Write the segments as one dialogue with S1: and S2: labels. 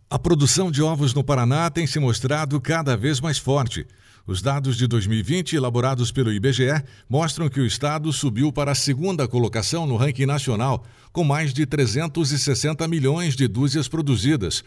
S1: A produção de ovos no Paraná tem se mostrado cada vez mais forte. Os dados de 2020, elaborados pelo IBGE, mostram que o estado subiu para a segunda colocação no ranking nacional, com mais de 360 milhões de dúzias produzidas,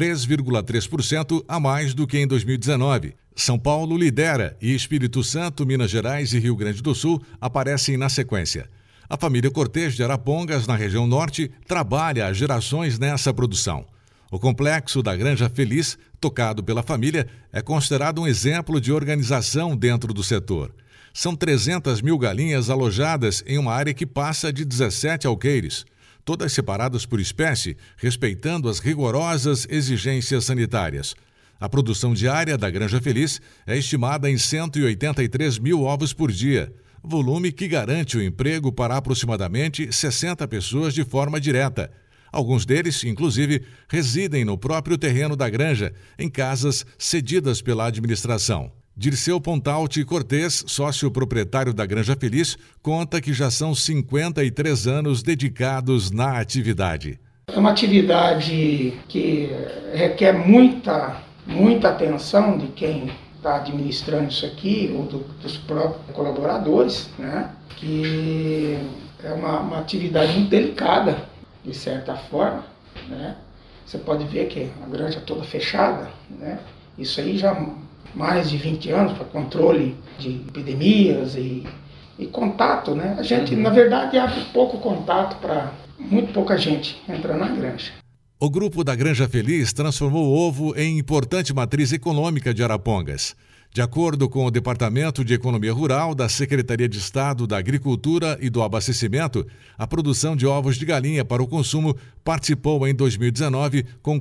S1: 3,3% a mais do que em 2019. São Paulo lidera e Espírito Santo, Minas Gerais e Rio Grande do Sul aparecem na sequência. A família Cortês de Arapongas, na região norte, trabalha há gerações nessa produção. O complexo da Granja Feliz, tocado pela família, é considerado um exemplo de organização dentro do setor. São 300 mil galinhas alojadas em uma área que passa de 17 alqueires, todas separadas por espécie, respeitando as rigorosas exigências sanitárias. A produção diária da Granja Feliz é estimada em 183 mil ovos por dia, volume que garante o emprego para aproximadamente 60 pessoas de forma direta. Alguns deles, inclusive, residem no próprio terreno da granja, em casas cedidas pela administração. Dirceu Pontalti Cortês, sócio proprietário da Granja Feliz, conta que já são 53 anos dedicados na atividade.
S2: É uma atividade que requer muita atenção de quem está administrando isso aqui, ou dos próprios colaboradores, né? Que é uma atividade muito delicada, de certa forma, né? Você pode ver que a granja toda fechada, né? Isso aí já há mais de 20 anos para controle de epidemias e contato, né? A gente, na verdade, abre pouco contato para muito pouca gente entrar na granja.
S1: O grupo da Granja Feliz transformou o ovo em importante matriz econômica de Arapongas. De acordo com o Departamento de Economia Rural da Secretaria de Estado da Agricultura e do Abastecimento, a produção de ovos de galinha para o consumo participou em 2019 com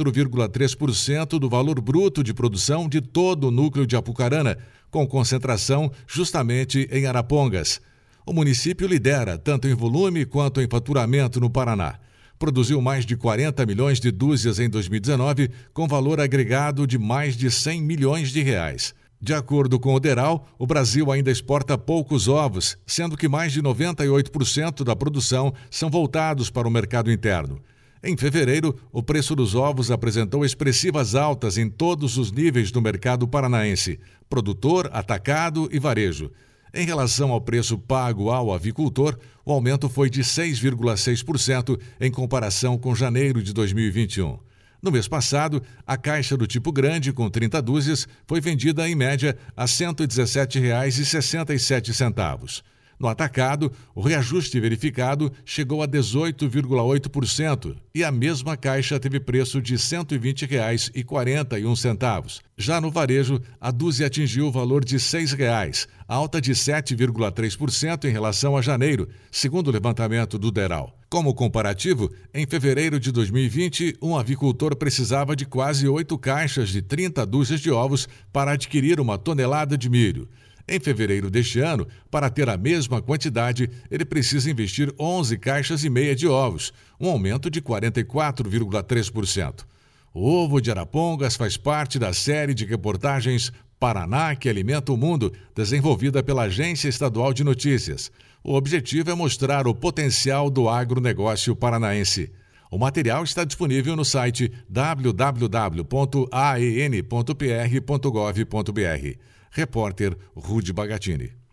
S1: 4,3% do valor bruto de produção de todo o núcleo de Apucarana, com concentração justamente em Arapongas. O município lidera tanto em volume quanto em faturamento no Paraná. Produziu mais de 40 milhões de dúzias em 2019, com valor agregado de mais de 100 milhões de reais. De acordo com o DERAL, o Brasil ainda exporta poucos ovos, sendo que mais de 98% da produção são voltados para o mercado interno. Em fevereiro, o preço dos ovos apresentou expressivas altas em todos os níveis do mercado paranaense: produtor, atacado e varejo. Em relação ao preço pago ao avicultor, o aumento foi de 6,6% em comparação com janeiro de 2021. No mês passado, a caixa do tipo grande, com 30 dúzias, foi vendida em média a R$ 117,67. No atacado, o reajuste verificado chegou a 18,8% e a mesma caixa teve preço de R$ 120,41. Já no varejo, a dúzia atingiu o valor de R$ 6,00, alta de 7,3% em relação a janeiro, segundo o levantamento do DERAL. Como comparativo, em fevereiro de 2020, um avicultor precisava de quase 8 caixas de 30 dúzias de ovos para adquirir 1 tonelada de milho. Em fevereiro deste ano, para ter a mesma quantidade, ele precisa investir 11 caixas e meia de ovos, um aumento de 44,3%. O ovo de Arapongas faz parte da série de reportagens Paraná que alimenta o mundo, desenvolvida pela Agência Estadual de Notícias. O objetivo é mostrar o potencial do agronegócio paranaense. O material está disponível no site www.aen.pr.gov.br. Repórter Rudy Bagatini.